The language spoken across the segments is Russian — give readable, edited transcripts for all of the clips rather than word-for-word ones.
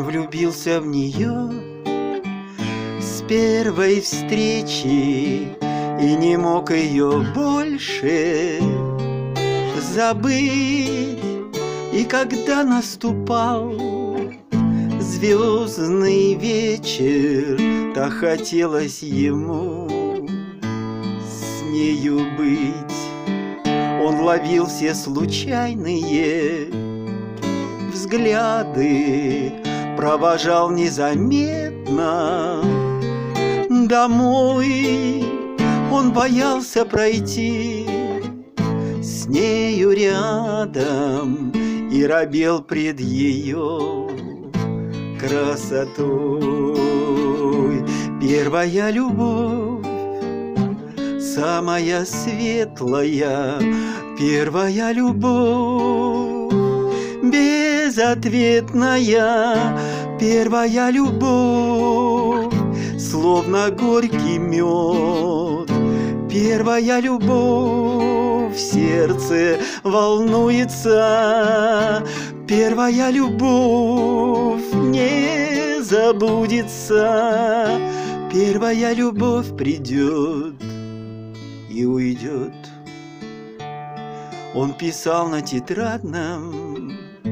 влюбился в нее с первой встречи и не мог ее больше забыть. И когда наступал звездный вечер, так хотелось ему с нею быть. Он ловил все случайные взгляды, провожал незаметно домой. Он боялся пройти с нею рядом и робел пред ее красотой. Первая любовь, самая светлая, первая любовь, безответная, первая любовь, словно горький мед, первая любовь, в сердце волнуется, первая любовь не забудется, первая любовь придет и уйдет. Он писал на тетрадном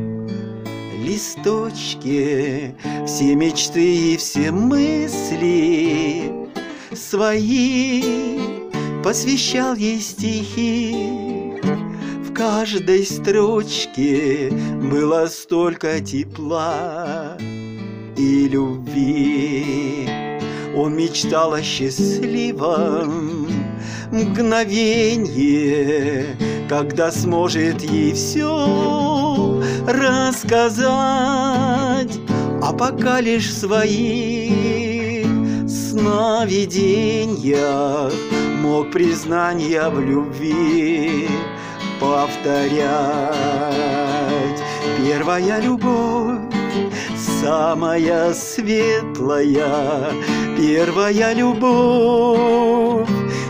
листочке все мечты и все мысли свои, посвящал ей стихи. В каждой строчке было столько тепла и любви. Он мечтал о счастливом мгновенье, когда сможет ей все рассказать, а пока лишь в своих сновидениях мог признания в любви повторять. Первая любовь, самая светлая, первая любовь,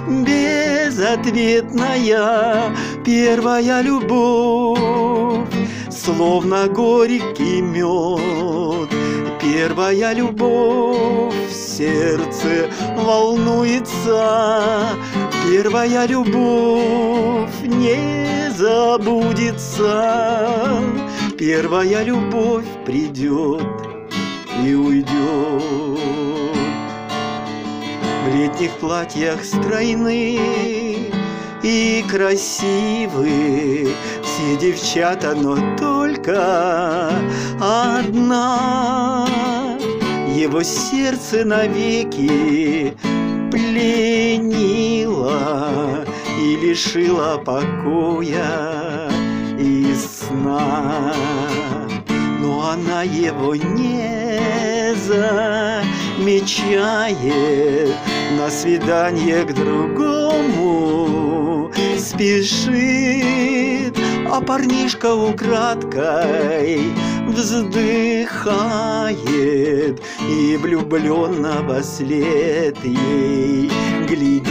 безответная, первая любовь, словно горький мед, первая любовь, в сердце волнуется, первая любовь не забудется, первая любовь придет и уйдет. В летних платьях стройных и красивых все девчата, но только одна его сердце навеки пленила и лишила покоя и сна. Но она его не замечает, на свидание к другому спешит, а парнишка украдкой вздыхает и влюбленно во след ей глядит.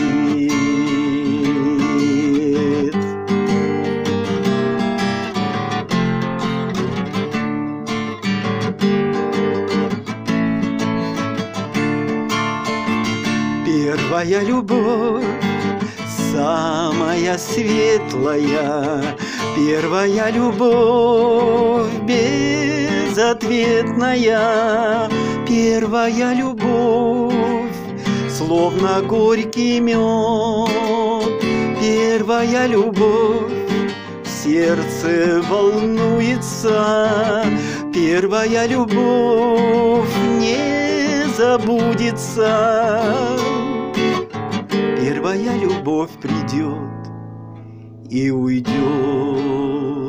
Первая любовь, самая светлая, первая любовь, безответная, первая любовь, словно горький мед, первая любовь, в сердце волнуется, первая любовь не забудется. Первая любовь придет и уйдет.